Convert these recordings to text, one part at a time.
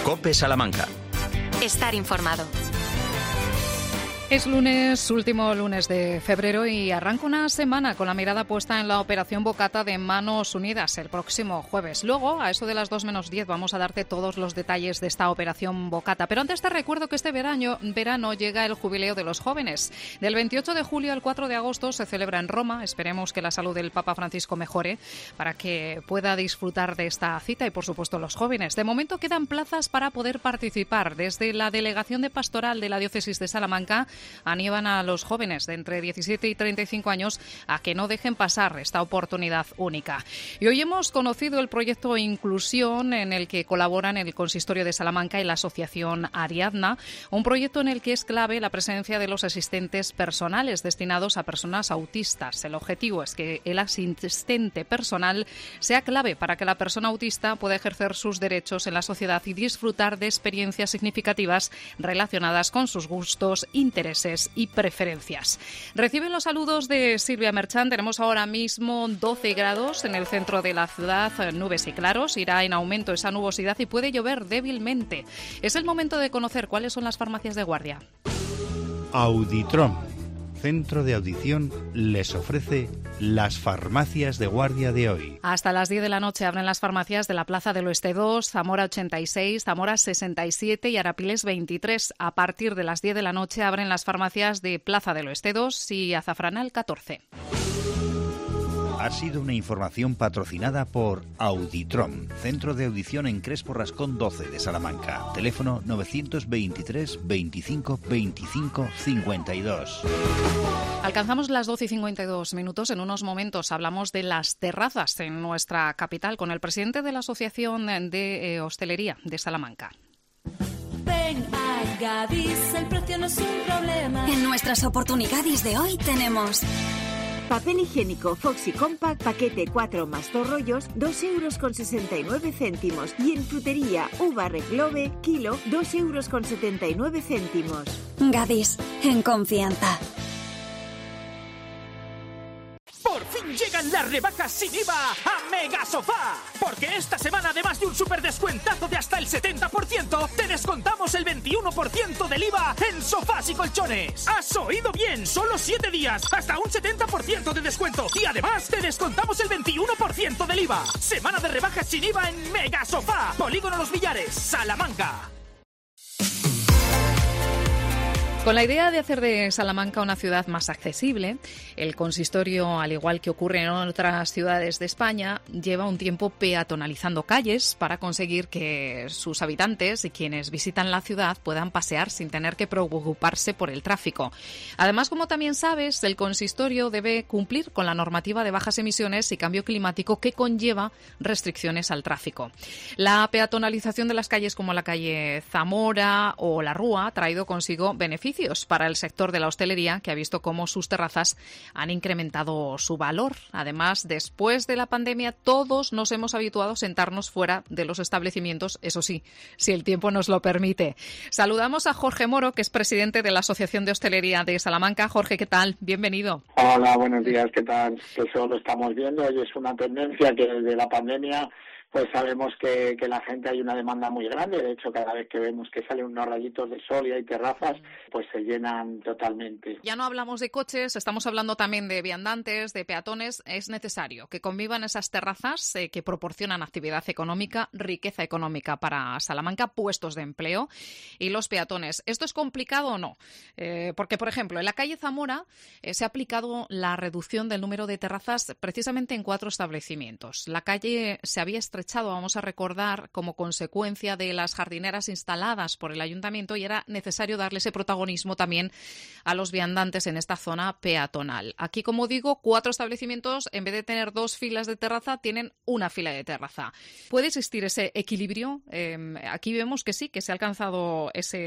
COPE Salamanca. Estar informado. Es lunes, último lunes de febrero, y arranca una semana con la mirada puesta en la operación Bocata de Manos Unidas el próximo jueves. Luego, a eso de las 2 menos 10, vamos a darte todos los detalles de esta operación Bocata. Pero antes te recuerdo que este verano llega el Jubileo de los Jóvenes. Del 28 de julio al 4 de agosto se celebra en Roma. Esperemos que la salud del Papa Francisco mejore para que pueda disfrutar de esta cita y, por supuesto, los jóvenes. De momento quedan plazas para poder participar. Desde la Delegación de Pastoral de la Diócesis de Salamanca animan a los jóvenes de entre 17 y 35 años a que no dejen pasar esta oportunidad única. Y hoy hemos conocido el proyecto Inclusión, en el que colaboran el Consistorio de Salamanca y la Asociación Ariadna, un proyecto en el que es clave la presencia de los asistentes personales destinados a personas autistas. El objetivo es que el asistente personal sea clave para que la persona autista pueda ejercer sus derechos en la sociedad y disfrutar de experiencias significativas relacionadas con sus gustos, intereses y preferencias. Reciben los saludos de Silvia Merchán. Tenemos ahora mismo 12 grados en el centro de la ciudad, nubes y claros. Irá en aumento esa nubosidad y puede llover débilmente. Es el momento de conocer cuáles son las farmacias de guardia. Auditrom, centro de audición, les ofrece las farmacias de guardia de hoy. Hasta las 10 de la noche abren las farmacias de la Plaza del Oeste 2, Zamora 86, Zamora 67 y Arapiles 23. A partir de las 10 de la noche abren las farmacias de Plaza del Oeste 2 y Azafranal 14. Ha sido una información patrocinada por Auditrom, centro de audición en Crespo Rascón 12 de Salamanca. Teléfono 923 25 25 52. Alcanzamos las 12 y 52 minutos. En unos momentos hablamos de las terrazas en nuestra capital con el presidente de la Asociación de Hostelería de Salamanca. Ven a Gadis, el precio no es un problema. En nuestras oportunidades de hoy tenemos papel higiénico Foxy Compact, paquete 4 más 2 rollos, 2,69 €. Y en frutería, uva Reglobe, kilo, 2,79 €. Gadis, en confianza. Por fin llegan las rebajas sin IVA a Mega Sofá. Porque esta semana, además de un súper descuentazo de hasta el 70%, te descontamos el 21% del IVA en sofás y colchones. ¿Has oído bien? Solo 7 días, hasta un 70% de descuento. Y además te descontamos el 21% del IVA. Semana de rebajas sin IVA en Mega Sofá. Polígono Los Villares, Salamanca. Con la idea de hacer de Salamanca una ciudad más accesible, el consistorio, al igual que ocurre en otras ciudades de España, lleva un tiempo peatonalizando calles para conseguir que sus habitantes y quienes visitan la ciudad puedan pasear sin tener que preocuparse por el tráfico. Además, como también sabes, el consistorio debe cumplir con la normativa de bajas emisiones y cambio climático que conlleva restricciones al tráfico. La peatonalización de las calles como la calle Zamora o la Rúa ha traído consigo beneficios para el sector de la hostelería, que ha visto cómo sus terrazas han incrementado su valor. Además, después de la pandemia, todos nos hemos habituado a sentarnos fuera de los establecimientos, eso sí, si el tiempo nos lo permite. Saludamos a Jorge Moro, que es presidente de la Asociación de Hostelería de Salamanca. Jorge, ¿qué tal? Bienvenido. Hola, buenos días, ¿qué tal? Pues eso lo estamos viendo y es una tendencia que desde la pandemia pues sabemos que la gente hay una demanda muy grande. De hecho, cada vez que vemos que salen unos rayitos de sol y hay terrazas, pues se llenan totalmente. Ya no hablamos de coches, estamos hablando también de viandantes, de peatones. Es necesario que convivan esas terrazas que proporcionan actividad económica, riqueza económica para Salamanca, puestos de empleo y los peatones. ¿Esto es complicado o no? Porque, por ejemplo, en la calle Zamora se ha aplicado la reducción del número de terrazas precisamente en 4 establecimientos. La calle se había estrechado, vamos a recordar, como consecuencia de las jardineras instaladas por el ayuntamiento, y era necesario darle ese protagonismo también a los viandantes en esta zona peatonal. Aquí, como digo, 4 establecimientos, en vez de tener 2 filas de terraza, tienen una fila de terraza. ¿Puede existir ese equilibrio? Aquí vemos que sí, que se ha alcanzado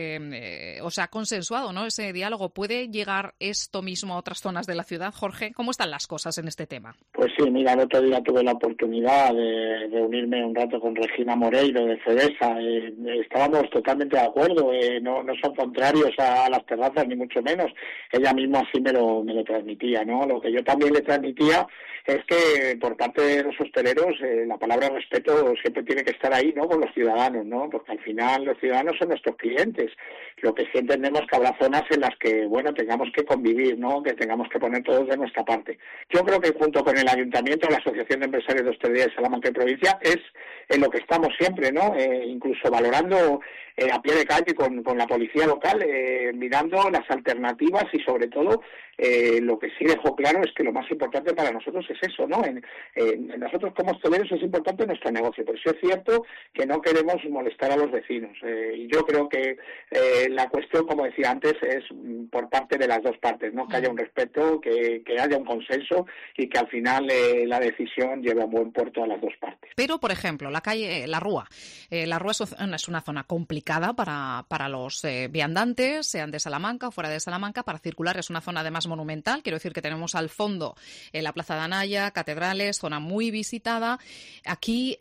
ese, o se ha consensuado, ¿no?, ese diálogo. ¿Puede llegar esto mismo a otras zonas de la ciudad, Jorge? ¿Cómo están las cosas en este tema? Pues sí, mira, el otro día tuve la oportunidad de reunirme un rato con Regina Moreiro de Fedesa. Estábamos totalmente de acuerdo, no son contrarios a las terrazas, ni mucho menos. Ella misma así me lo transmitía, ¿no? Lo que yo también le transmitía es que por parte de los hosteleros la palabra respeto siempre tiene que estar ahí, ¿no? Con los ciudadanos, ¿no? Porque al final los ciudadanos son nuestros clientes. Lo que sí entendemos que habrá zonas en las que, bueno, tengamos que convivir, ¿no? Que tengamos que poner todos de nuestra parte. Yo creo que junto con el Ayuntamiento, la Asociación de Empresarios de Hostelería de Salamanca y Provincia, es en lo que estamos siempre, ¿no? Incluso valorando a pie de calle con la policía local, mirando las alternativas y sobre todo lo que sí dejó claro es que lo más importante para nosotros es eso, ¿no? Nosotros como hosteleros es importante nuestro negocio, pero sí es cierto que no queremos molestar a los vecinos. Y yo creo que la cuestión, como decía antes, es por parte de las dos partes, ¿no? Que haya un respeto, que haya un consenso y que al final la decisión lleve a buen puerto a las dos partes. Pero, por ejemplo, la calle La Rúa. La Rúa es una zona complicada para los viandantes, sean de Salamanca o fuera de Salamanca. Para circular es una zona además monumental. Quiero decir que tenemos al fondo la Plaza de Anaya, catedrales, zona muy visitada. Aquí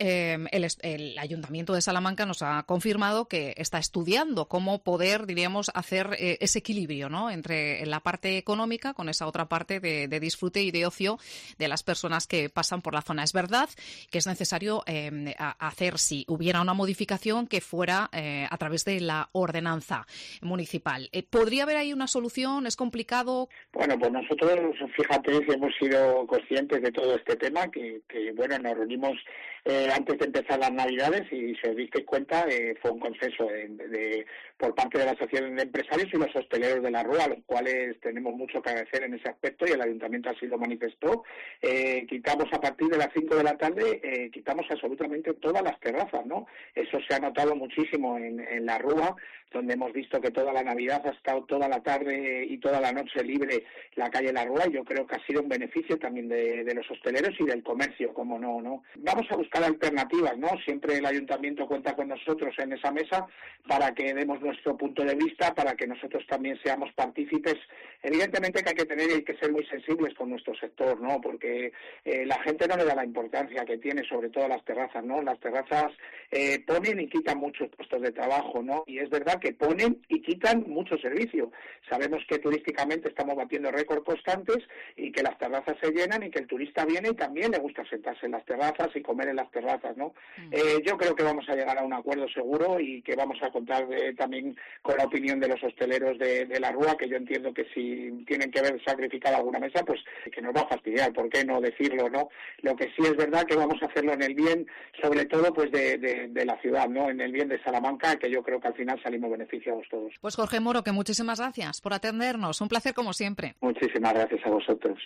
el Ayuntamiento de Salamanca nos ha confirmado que está estudiando cómo poder, diríamos, hacer ese equilibrio, ¿no? Entre la parte económica con esa otra parte de disfrute y de ocio de las personas que pasan por la zona. Es verdad que es necesario hacer, si hubiera una modificación, que fuera a través de la ordenanza municipal. ¿Podría haber ahí una solución? ¿Es complicado? Bueno, pues nosotros, fíjate, hemos sido conscientes de todo este tema, que bueno, nos reunimos antes de empezar las Navidades y si os disteis cuenta fue un consenso por parte de la Asociación de Empresarios y los hosteleros de La Rúa, a los cuales tenemos mucho que agradecer en ese aspecto y el Ayuntamiento así lo manifestó. Quitamos a partir de las 5 de la tarde, quitamos absolutamente todas las terrazas, ¿no? Eso se ha notado muchísimo en La Rúa, donde hemos visto que toda la Navidad ha estado toda la tarde y toda la noche libre la calle La Rúa, y yo creo que ha sido un beneficio también de los hosteleros y del comercio, como no. Vamos a buscar alternativas, ¿no? Siempre el Ayuntamiento cuenta con nosotros en esa mesa para que demos nuestro punto de vista, para que nosotros también seamos partícipes. Evidentemente que hay que ser muy sensibles con nuestro sector, ¿no? Porque la gente no le da la importancia que tiene, sobre todo las terrazas, ¿no? Las terrazas ponen y quitan muchos puestos de trabajo, ¿no? Y es verdad que ponen y quitan mucho servicio. Sabemos que turísticamente estamos batiendo récords constantes y que las terrazas se llenan y que el turista viene y también le gusta sentarse en las terrazas y comer en las terrazas, ¿no? Yo creo que vamos a llegar a un acuerdo seguro y que vamos a contar también con la opinión de los hosteleros de La Rúa, que yo entiendo que si tienen que ver sacrificado alguna mesa, pues que nos va a fastidiar, ¿por qué no decirlo, no? Lo que sí es verdad que vamos a hacerlo en el bien, sobre todo pues de la ciudad, ¿no? En el bien de Salamanca, que yo creo que al final salimos beneficiados todos. Pues Jorge Moro, que muchísimas gracias por atendernos. Un placer como siempre. Muchísimas gracias a vosotros.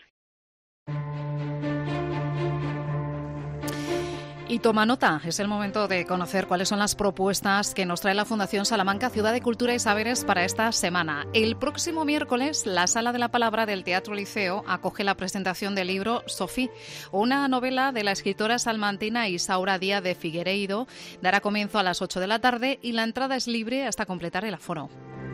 Y toma nota, es el momento de conocer cuáles son las propuestas que nos trae la Fundación Salamanca Ciudad de Cultura y Saberes para esta semana. El próximo miércoles, la Sala de la Palabra del Teatro Liceo acoge la presentación del libro Sofí, una novela de la escritora salmantina Isaura Díaz de Figueiredo. Dará comienzo a las 8 de la tarde y la entrada es libre hasta completar el aforo.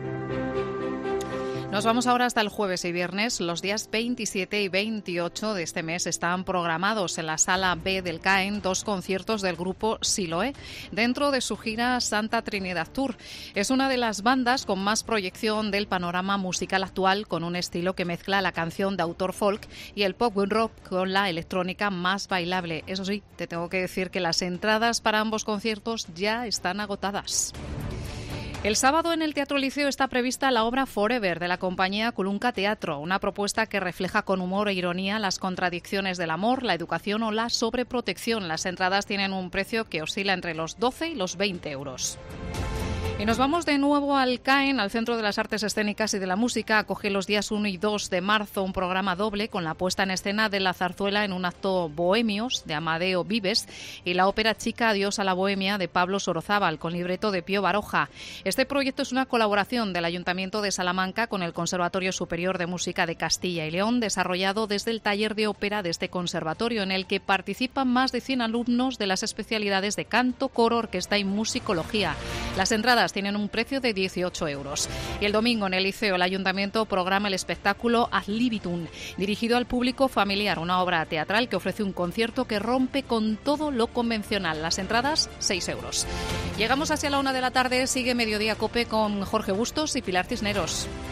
Nos vamos ahora hasta el jueves y viernes. Los días 27 y 28 de este mes están programados en la Sala B del CAEN 2 conciertos del grupo Siloé, dentro de su gira Santa Trinidad Tour. Es una de las bandas con más proyección del panorama musical actual, con un estilo que mezcla la canción de autor folk y el pop rock con la electrónica más bailable. Eso sí, te tengo que decir que las entradas para ambos conciertos ya están agotadas. El sábado en el Teatro Liceo está prevista la obra Forever de la compañía Culunca Teatro, una propuesta que refleja con humor e ironía las contradicciones del amor, la educación o la sobreprotección. Las entradas tienen un precio que oscila entre los 12 y los 20 euros. Y nos vamos de nuevo al CAEN, al Centro de las Artes Escénicas y de la Música. Acoge los días 1 y 2 de marzo un programa doble con la puesta en escena de la zarzuela en un acto Bohemios de Amadeo Vives y la ópera chica Adiós a la Bohemia de Pablo Sorozábal con libreto de Pío Baroja. Este proyecto es una colaboración del Ayuntamiento de Salamanca con el Conservatorio Superior de Música de Castilla y León, desarrollado desde el taller de ópera de este conservatorio, en el que participan más de 100 alumnos de las especialidades de canto, coro, orquesta y musicología. Las entradas tienen un precio de 18 euros. Y el domingo en el Liceo el Ayuntamiento programa el espectáculo Ad libitum, dirigido al público familiar, una obra teatral que ofrece un concierto que rompe con todo lo convencional. Las entradas, 6 euros. Llegamos hacia la 1 de la tarde, sigue Mediodía Cope con Jorge Bustos y Pilar Cisneros.